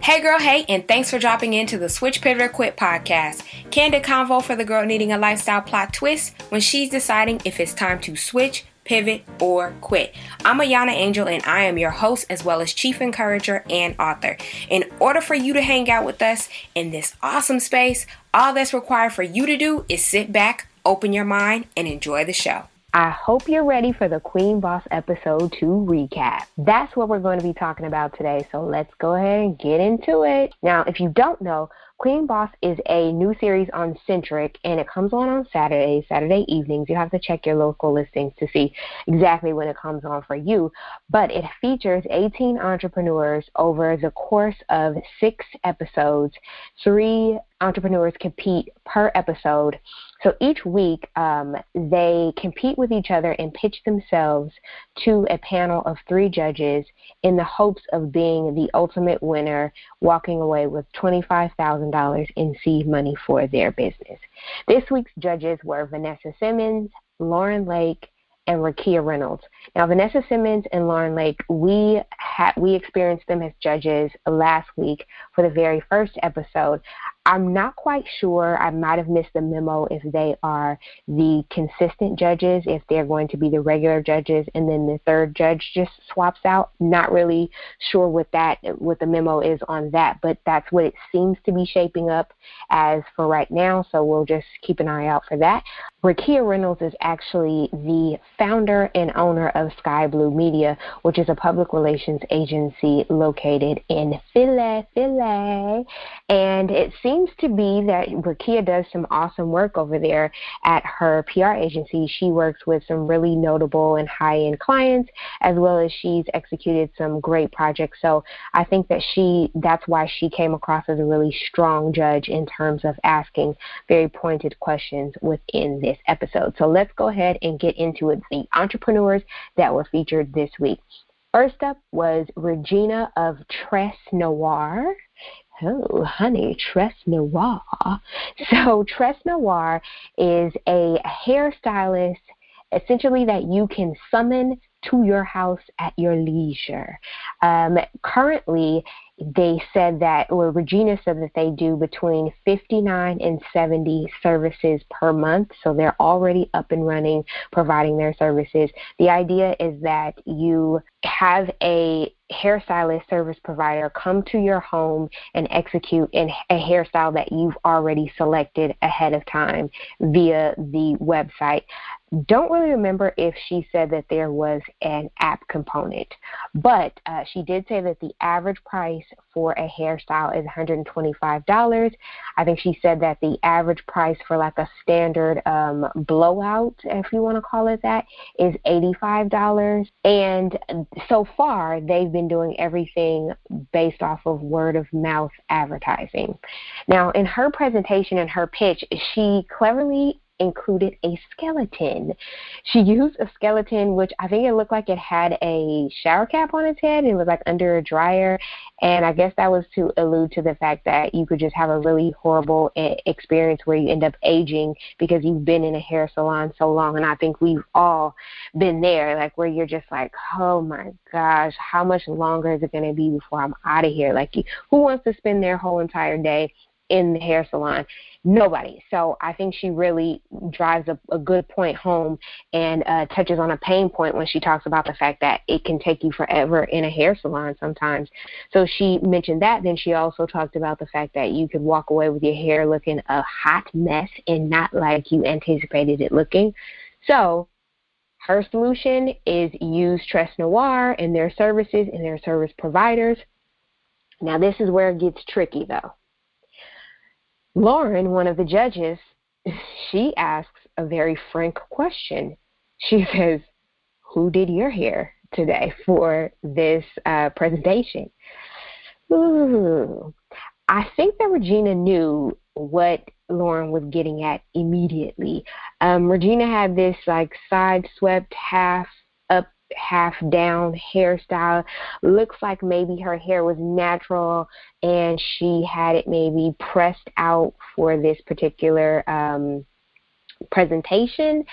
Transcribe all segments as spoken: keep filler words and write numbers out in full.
Hey girl, hey, and thanks for dropping into the Switch, Pivot, or Quit podcast. Candid convo for the girl needing a lifestyle plot twist when she's deciding if it's time to switch, pivot, or quit. I'm Ayana Angel, and I am your host as well as chief encourager and author. In order for you to hang out with us in this awesome space, all that's required for you to do is sit back, open your mind, and enjoy the show. I hope you're ready for the Queen Boss episode two recap. That's what we're going to be talking about today, so let's go ahead and get into it. Now, if you don't know, Queen Boss is a new series on Centric, and it comes on on Saturdays, Saturday evenings. You have to check your local listings to see exactly when it comes on for you. But it features eighteen entrepreneurs over the course of six episodes. Three entrepreneurs compete per episode. So each week, um, they compete with each other and pitch themselves to a panel of three judges in the hopes of being the ultimate winner, walking away with twenty-five thousand dollars in seed money for their business. This week's judges were Vanessa Simmons, Lauren Lake, and Rakia Reynolds. Now, Vanessa Simmons and Lauren Lake, we had we experienced them as judges last week for the very first episode. I'm not quite sure. I might have missed the memo if they are the consistent judges, if they're going to be the regular judges, and then the third judge just swaps out. Not really sure what that what the memo is on that, but that's what it seems to be shaping up as for right now. So we'll just keep an eye out for that. Rakia Reynolds is actually the founder and owner of Sky Blue Media, which is a public relations agency located in Philly, Philly. And it seems to be that Rakia does some awesome work over there at her P R agency. She works with some really notable and high-end clients, as well as she's executed some great projects. So I think that she that's why she came across as a really strong judge in terms of asking very pointed questions within this episode. So let's go ahead and get into it. The entrepreneurs that were featured this week. First up was Regina of Tress Noir. Oh, honey, Tress Noir. So Tress Noir is a hairstylist, essentially, that you can summon to your house at your leisure. Um, currently, they said that, or Regina said that they do between fifty-nine and seventy services per month. So they're already up and running, providing their services. The idea is that you have a hairstylist service provider come to your home and execute an, a hairstyle that you've already selected ahead of time via the website. Don't really remember if she said that there was an app component, but uh, she did say that the average price for a hairstyle is one hundred twenty-five dollars. I think she said that the average price for like a standard um, blowout, if you want to call it that, is eighty-five dollars. And so far, they've been doing everything based off of word of mouth advertising. Now, in her presentation and her pitch, she cleverly included a skeleton. She used a skeleton, which I think it looked like it had a shower cap on its head. It was like under a dryer. And I guess that was to allude to the fact that you could just have a really horrible experience where you end up aging because you've been in a hair salon so long. And I think we've all been there, like where you're just like, oh my gosh, how much longer is it going to be before I'm out of here? Like, who wants to spend their whole entire day in the hair salon? Nobody. So I think she really drives a, a good point home and uh, touches on a pain point when she talks about the fact that it can take you forever in a hair salon sometimes. So she mentioned that. Then she also talked about the fact that you could walk away with your hair looking a hot mess and not like you anticipated it looking. So her solution is use Tress Noir and their services and their service providers. Now, this is where it gets tricky, though. Lauren, one of the judges, she asks a very frank question. She says, who did your hair today for this uh, presentation? Ooh. I think that Regina knew what Lauren was getting at immediately. Um, Regina had this like side swept half up, half down hairstyle. Looks like maybe her hair was natural and she had it maybe pressed out for this particular um presentation.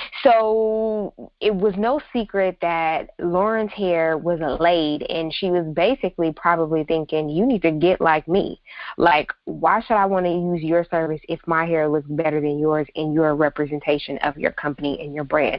So it was no secret that Lauren's hair was laid, and she was basically probably thinking, you need to get like me. Like, why should I want to use your service if my hair looks better than yours and you're a representation of your company and your brand?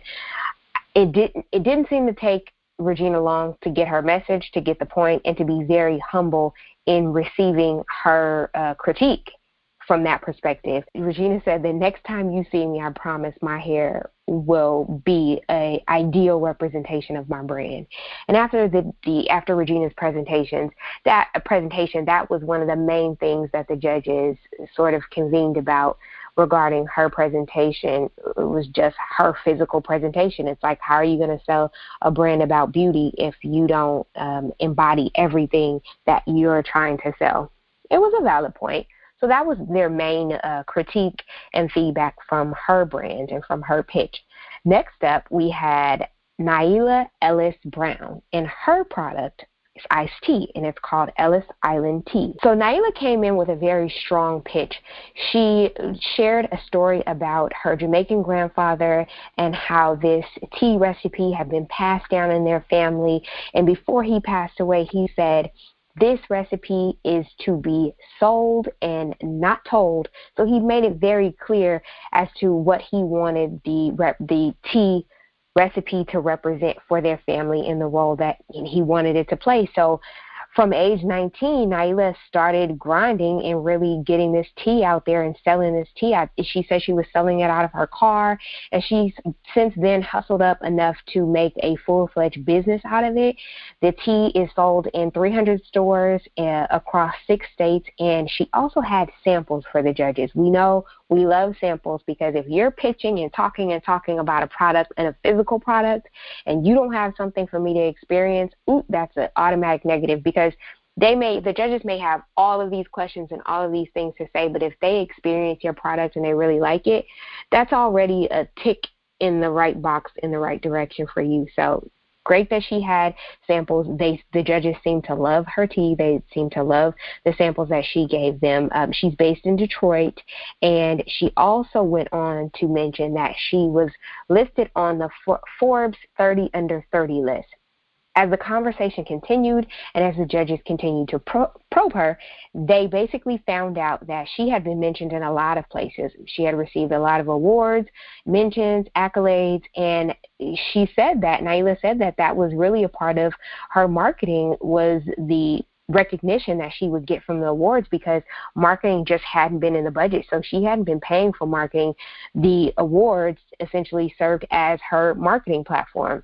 It didn't, it didn't seem to take Regina long to get her message, to get the point, and to be very humble in receiving her uh, critique. From that perspective, Regina said, the next time you see me, I promise my hair will be a ideal representation of my brand. And after the, the after Regina's presentations, that presentation, that was one of the main things that the judges sort of convened about regarding her presentation. It was just her physical presentation. It's like, how are you going to sell a brand about beauty if you don't um, embody everything that you're trying to sell? It was a valid point. So that was their main uh, critique and feedback from her brand and from her pitch. Next up, we had Nyla Ellis Brown, and her product is iced tea, and it's called Ellis Island Tea. So Nyla came in with a very strong pitch. She shared a story about her Jamaican grandfather and how this tea recipe had been passed down in their family. And before he passed away, he said, this recipe is to be sold and not told. So he made it very clear as to what he wanted the rep, the tea recipe to represent for their family in the role that he wanted it to play. So from age nineteen, Nyla started grinding and really getting this tea out there and selling this tea out. She said she was selling it out of her car, and she's since then hustled up enough to make a full-fledged business out of it. The tea is sold in three hundred stores uh, across six states, and she also had samples for the judges. We know we love samples because if you're pitching and talking and talking about a product and a physical product and you don't have something for me to experience, ooh, that's an automatic negative, because they may, the judges may have all of these questions and all of these things to say, but if they experience your product and they really like it, that's already a tick in the right box in the right direction for you. So great that she had samples. They, the judges seem to love her tea. They seem to love the samples that she gave them. Um, she's based in Detroit, and she also went on to mention that she was listed on the Forbes thirty under thirty list. As the conversation continued and as the judges continued to pro- probe her, they basically found out that she had been mentioned in a lot of places. She had received a lot of awards, mentions, accolades, and she said that, Nyla said that that was really a part of her marketing, was the recognition that she would get from the awards, because marketing just hadn't been in the budget. So she hadn't been paying for marketing. The awards essentially served as her marketing platform.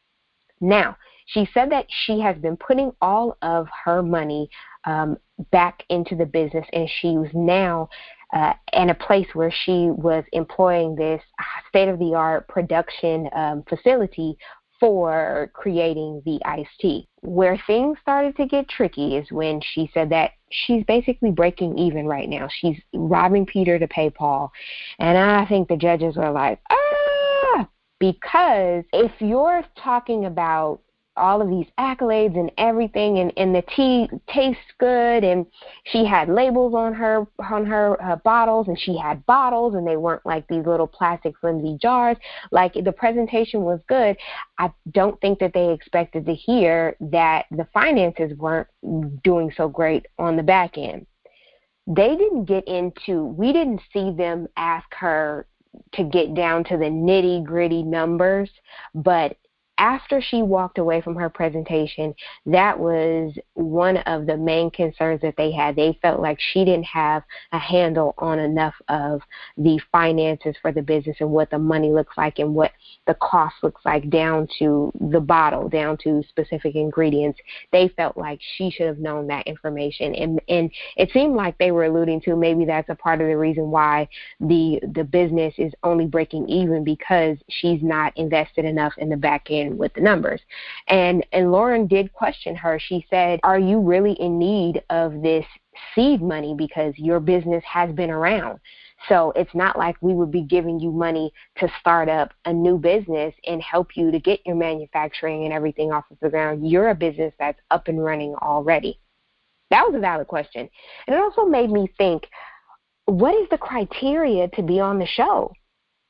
Now, she said that she has been putting all of her money um, back into the business, and she was now uh, in a place where she was employing this state-of-the-art production um, facility for creating the iced tea. Where things started to get tricky is when she said that she's basically breaking even right now. She's robbing Peter to pay Paul. And I think the judges were like, ah, because if you're talking about all of these accolades and everything, and, and the tea tastes good, and she had labels on her on her uh, bottles, and she had bottles, and they weren't like these little plastic flimsy jars. Like, the presentation was good. I don't think that they expected to hear that the finances weren't doing so great on the back end. They didn't get into, we didn't see them ask her to get down to the nitty gritty numbers, but after she walked away from her presentation, that was one of the main concerns that they had. They felt like she didn't have a handle on enough of the finances for the business and what the money looks like and what the cost looks like, down to the bottle, down to specific ingredients. They felt like she should have known that information. And, and it seemed like they were alluding to maybe that's a part of the reason why the, the business is only breaking even, because she's not invested enough in the back end with the numbers. And and Lauren did question her. She said, are you really in need of this seed money, because your business has been around? So it's not like we would be giving you money to start up a new business and help you to get your manufacturing and everything off of the ground. You're a business that's up and running already. That was a valid question. And it also made me think, what is the criteria to be on the show?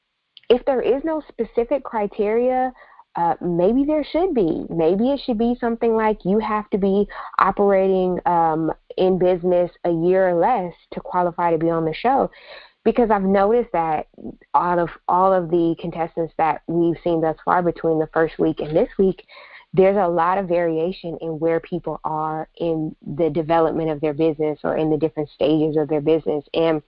if there is no specific criteria, uh, maybe there should be. Maybe it should be something like you have to be operating um, in business a year or less to qualify to be on the show. Because I've noticed that out of all of the contestants that we've seen thus far between the first week and this week, there's a lot of variation in where people are in the development of their business or in the different stages of their business. And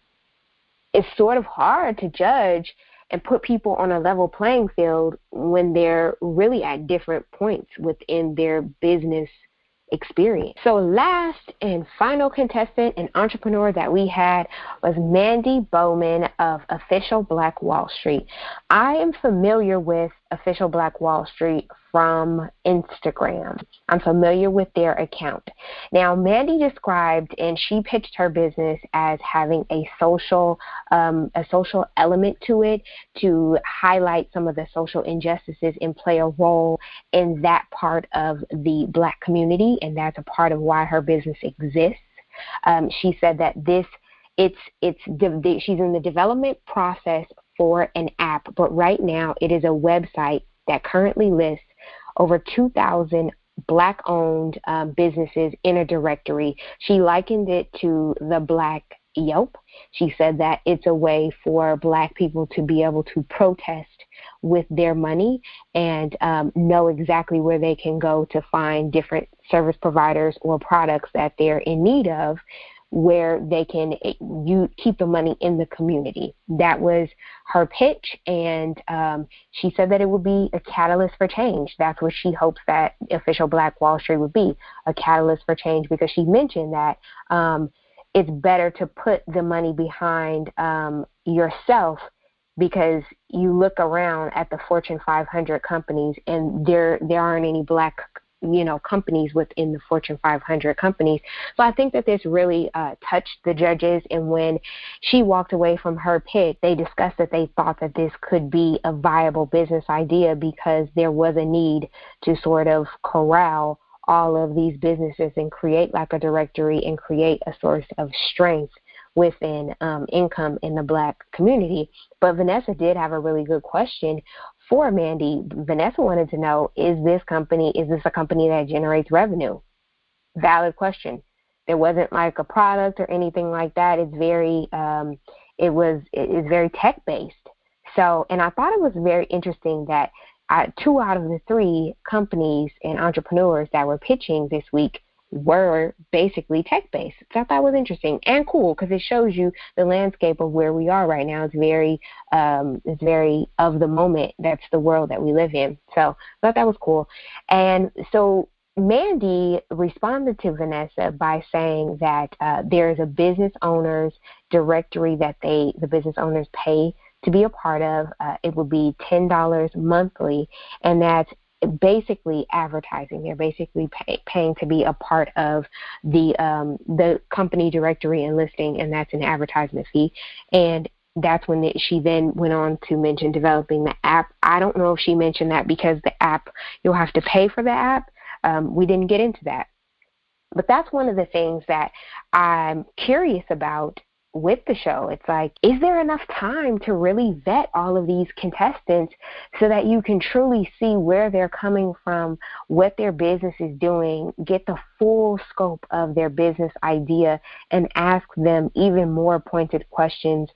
it's sort of hard to judge and put people on a level playing field when they're really at different points within their business experience. So last and final contestant and entrepreneur that we had was Mandy Bowman of Official Black Wall Street. I am familiar with Official Black Wall Street from Instagram. I'm familiar with their account. Now, Mandy described and she pitched her business as having a social, um, a social element to it to highlight some of the social injustices and play a role in that part of the Black community, and that's a part of why her business exists. Um, she said that this, it's, it's, de- she's in the development process for an app, but right now it is a website that currently lists over two thousand Black-owned um, businesses in a directory. She likened it to the Black Yelp. She said that it's a way for Black people to be able to protest with their money and um, know exactly where they can go to find different service providers or products that they're in need of, where they can you keep the money in the community. That was her pitch, and um, she said that it would be a catalyst for change. That's what she hopes that Official Black Wall Street would be, a catalyst for change, because she mentioned that um, it's better to put the money behind um, yourself, because you look around at the Fortune five hundred companies and there there aren't any Black you know, companies within the Fortune five hundred companies. So I think that this really uh, touched the judges. And when she walked away from her pitch, they discussed that they thought that this could be a viable business idea because there was a need to sort of corral all of these businesses and create like a directory and create a source of strength within um, income in the Black community. But Vanessa did have a really good question for Mandy. Vanessa wanted to know, is this company, is this a company that generates revenue? Valid question. There wasn't like a product or anything like that. It's very, um, it was, it is very tech-based. So, and I thought it was very interesting that uh, two out of the three companies and entrepreneurs that were pitching this week were basically tech-based. So I thought it was interesting and cool because it shows you the landscape of where we are right now. It's very, um, it's very of the moment. That's the world that we live in. So I thought that was cool. And so Mandy responded to Vanessa by saying that uh, there is a business owners directory that they, the business owners pay to be a part of. Uh, it would be ten dollars monthly, and that's basically advertising. They're basically pay, paying to be a part of the um, the company directory and listing, and that's an advertisement fee. And that's when the, she then went on to mention developing the app. I don't know if she mentioned that because the app, you'll have to pay for the app. Um, we didn't get into that. But that's one of the things that I'm curious about with the show. It's like, is there enough time to really vet all of these contestants so that you can truly see where they're coming from, what their business is doing, get the full scope of their business idea, and ask them even more pointed questions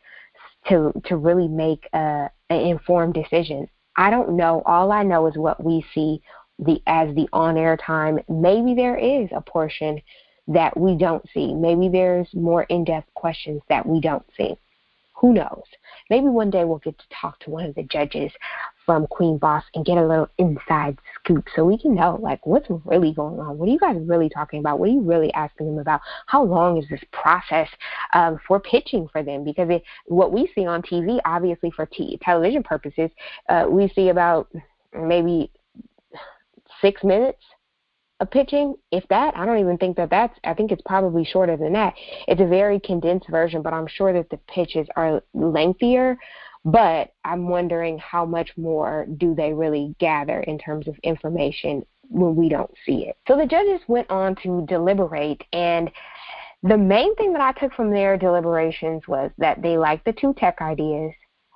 to to really make a, an informed decision? I don't know. All I know is what we see the as the on-air time. Maybe there is a portion that we don't see. Maybe there's more in-depth questions that we don't see. Who knows? Maybe one day we'll get to talk to one of the judges from Queen Boss and get a little inside scoop so we can know, like, what's really going on? What are you guys really talking about? What are you really asking them about? How long is this process um, for pitching for them? Because it, what we see on T V, obviously for t- television purposes, uh, we see about maybe six minutes of pitching, if that. I don't even think that that's, I think it's probably shorter than that. It's a very condensed version, but I'm sure that the pitches are lengthier. But I'm wondering how much more do they really gather in terms of information when we don't see it. So the judges went on to deliberate, and the main thing that I took from their deliberations was that they liked the two tech ideas.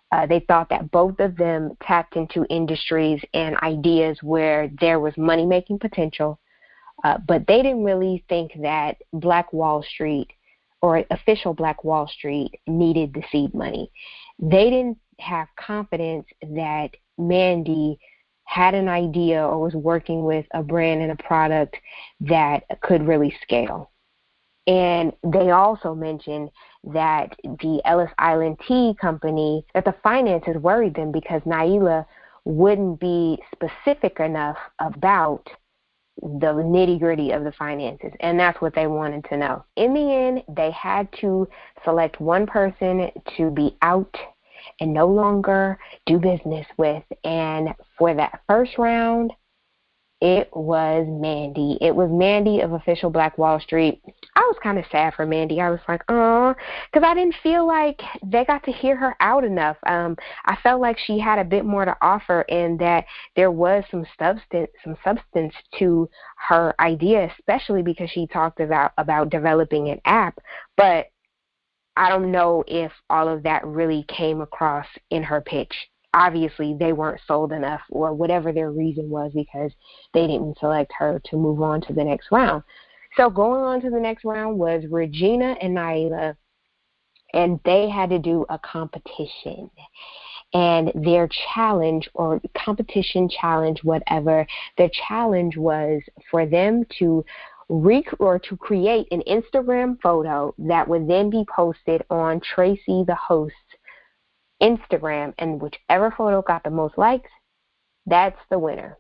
Uh, they thought that both of them tapped into industries and ideas where there was money-making potential, uh, but they didn't really think that Black Wall Street or official Black Wall Street needed the seed money. They didn't have confidence that Mandy had an idea or was working with a brand and a product that could really scale. And they also mentioned that the Ellis Island Tea Company, that the finances worried them because Naila wouldn't be specific enough about the nitty-gritty of the finances, and that's what they wanted to know. In the end, they had to select one person to be out and no longer do business with, and for that first round, it was Mandy. It was Mandy of official Black Wall Street. I was kind of sad for Mandy. I was like, oh, because I didn't feel like they got to hear her out enough. Um, I felt like she had a bit more to offer, and that there was some substance, some substance to her idea, especially because she talked about about developing an app. But I don't know if all of that really came across in her pitch. Obviously, they weren't sold enough, or whatever their reason was, because they didn't select her to move on to the next round. So going on to the next round was Regina and Naila, and they had to do a competition. And their challenge, or competition challenge, whatever, their challenge was for them to rec- or to create an Instagram photo that would then be posted on Tracy, the host's Instagram, and whichever photo got the most likes, that's the winner.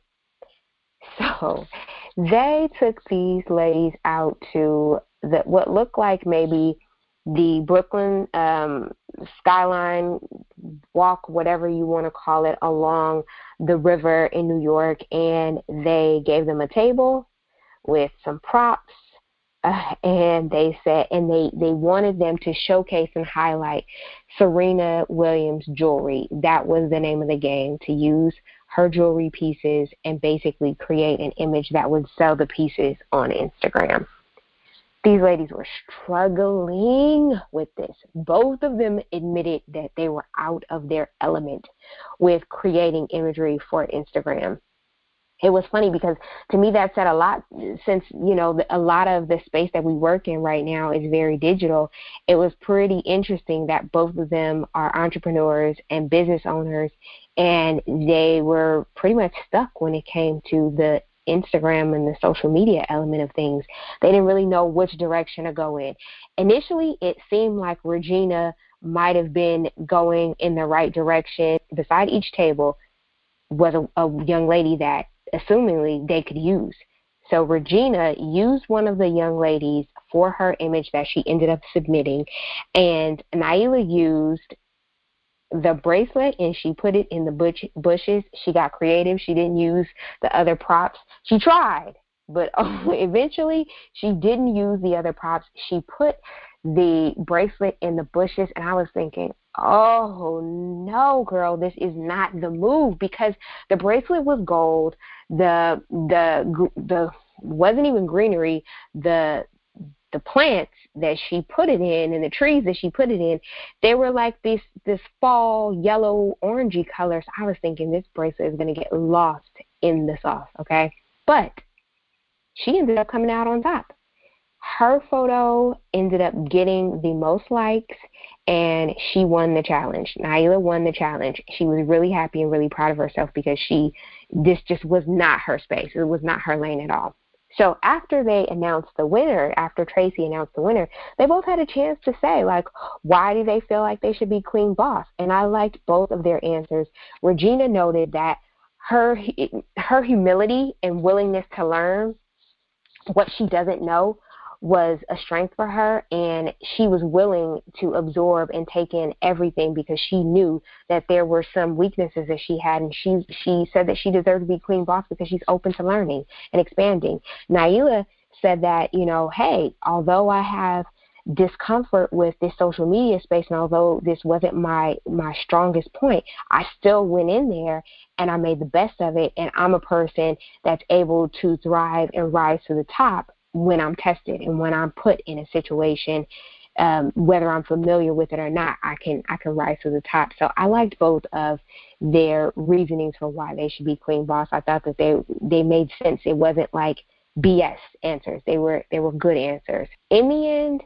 So they took these ladies out to the, what looked like maybe the Brooklyn um, skyline walk, whatever you want to call it, along the river in New York, and they gave them a table with some props. Uh, and they said, and they, they wanted them to showcase and highlight Serena Williams jewelry. That was the name of the game, to use her jewelry pieces and basically create an image that would sell the pieces on Instagram. These ladies were struggling with this. Both of them admitted that they were out of their element with creating imagery for Instagram. It was funny because to me that said a lot, since, you know, a lot of the space that we work in right now is very digital. It was pretty interesting that both of them are entrepreneurs and business owners, and they were pretty much stuck when it came to the Instagram and the social media element of things. They didn't really know which direction to go in. Initially, it seemed like Regina might have been going in the right direction. Beside each table was a, a young lady that assumingly they could use. So Regina used one of the young ladies for her image that she ended up submitting, and Naila used the bracelet and she put it in the bush, bushes. She got creative. She didn't use the other props. She tried, but eventually she didn't use the other props. She put the bracelet in the bushes, and I was thinking, oh no, girl, this is not the move, because the bracelet was gold. The the the wasn't even greenery. The the plants that she put it in and the trees that she put it in, they were like this this fall yellow orangey colors. I was thinking this bracelet is going to get lost in the sauce, okay? But she ended up coming out on top. Her photo ended up getting the most likes, and she won the challenge. Naila won the challenge. She was really happy and really proud of herself because she, this just was not her space. It was not her lane at all. So after they announced the winner, after Tracy announced the winner, they both had a chance to say, like, why do they feel like they should be queen boss? And I liked both of their answers. Regina noted that her her humility and willingness to learn what she doesn't know was a strength for her, and she was willing to absorb and take in everything because she knew that there were some weaknesses that she had, and she she said that she deserved to be queen boss because she's open to learning and expanding. Naila said that, you know, hey, although I have discomfort with this social media space, and although this wasn't my my strongest point, I still went in there and I made the best of it, and I'm a person that's able to thrive and rise to the top when I'm tested and when I'm put in a situation um, whether I'm familiar with it or not, I can I can rise to the top. So I liked both of their reasonings for why they should be queen boss. I thought that they they made sense. It wasn't like B S answers. They were they were good answers. In the end,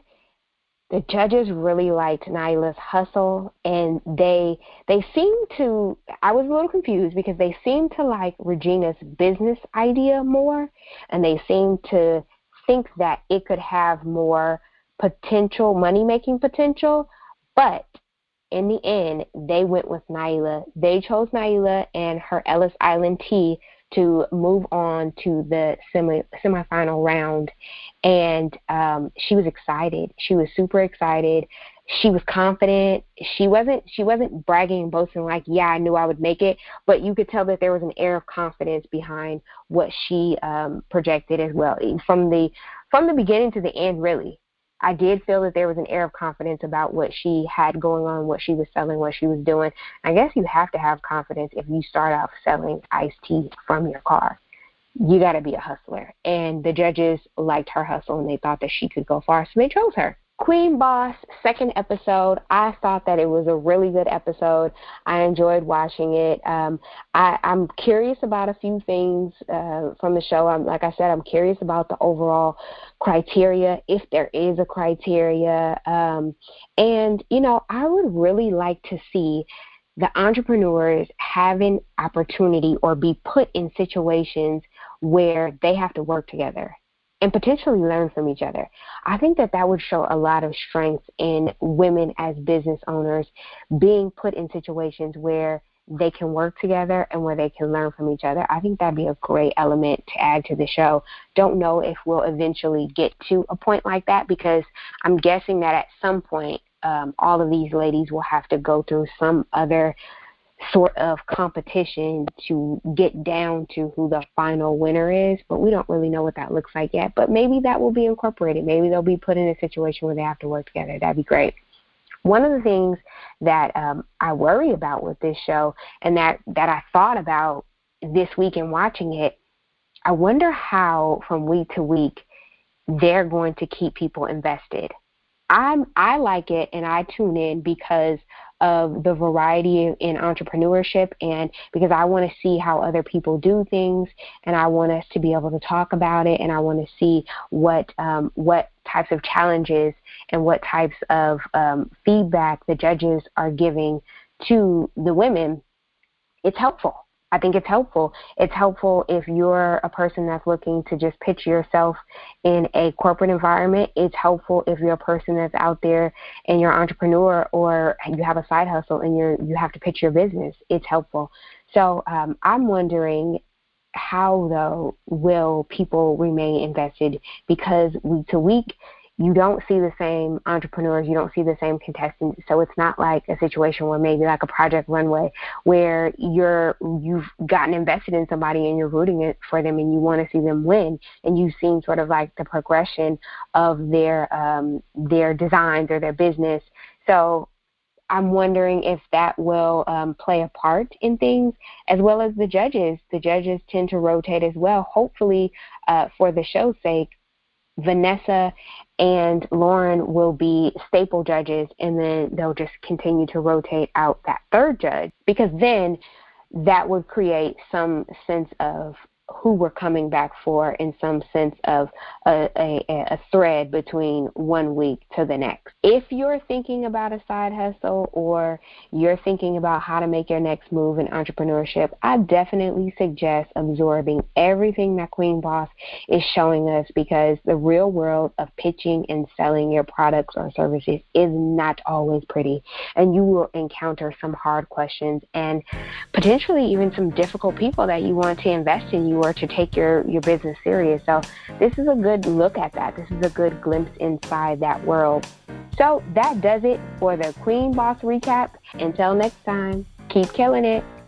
the judges really liked Nyla's hustle, and they they seemed to, I was a little confused because they seemed to like Regina's business idea more, and they seemed to think that it could have more potential, money-making potential, but in the end, they went with Nyla. They chose Nyla and her Ellis Island tea to move on to the semi semifinal round, and um, she was excited. She was super excited. She was confident. She wasn't. She wasn't bragging and boasting like, "Yeah, I knew I would make it," but you could tell that there was an air of confidence behind what she um, projected as well. From the from the beginning to the end, really, I did feel that there was an air of confidence about what she had going on, what she was selling, what she was doing. I guess you have to have confidence if you start out selling iced tea from your car. You got to be a hustler. And the judges liked her hustle, and they thought that she could go far, so they chose her. Queen Boss, second episode. I thought that it was a really good episode. I enjoyed watching it. Um, I, I'm curious about a few things uh, from the show. I'm, like I said, I'm curious about the overall criteria, if there is a criteria. Um, and, you know, I would really like to see the entrepreneurs have an opportunity or be put in situations where they have to work together and potentially learn from each other. I think that that would show a lot of strength in women as business owners being put in situations where they can work together and where they can learn from each other. I think that'd be a great element to add to the show. Don't know if we'll eventually get to a point like that, because I'm guessing that at some point um, all of these ladies will have to go through some other sort of competition to get down to who the final winner is, but we don't really know what that looks like yet. But maybe that will be incorporated. Maybe they'll be put in a situation where they have to work together. That'd be great. One of the things that um, I worry about with this show, and that, that I thought about this week in watching it, I wonder how from week to week they're going to keep people invested. I'm, I like it, and I tune in because of the variety in entrepreneurship, and because I want to see how other people do things, and I want us to be able to talk about it, and I want to see what um, what types of challenges and what types of um, feedback the judges are giving to the women. It's helpful. I think it's helpful. It's helpful if you're a person that's looking to just pitch yourself in a corporate environment. It's helpful if you're a person that's out there and you're an entrepreneur, or you have a side hustle and you're you have to pitch your business. It's helpful. So um, I'm wondering how, though, will people remain invested, because week to week you don't see the same entrepreneurs, you don't see the same contestants. So it's not like a situation where maybe like a Project Runway, where you're, you've gotten invested in somebody and you're rooting it for them and you want to see them win. And you've seen sort of like the progression of their, um, their designs or their business. So I'm wondering if that will um, play a part in things, as well as the judges. The judges tend to rotate as well. Hopefully, uh, for the show's sake, Vanessa and Lauren will be staple judges, and then they'll just continue to rotate out that third judge, because then that would create some sense of who we're coming back for, in some sense of a, a, a thread between one week to the next. If you're thinking about a side hustle, or you're thinking about how to make your next move in entrepreneurship, I definitely suggest absorbing everything that Queen Boss is showing us, because the real world of pitching and selling your products or services is not always pretty, and you will encounter some hard questions and potentially even some difficult people that you want to invest in you or to take your, your business serious. So this is a good look at that. This is a good glimpse inside that world. So that does it for the Queen Boss recap. Until next time, keep killing it.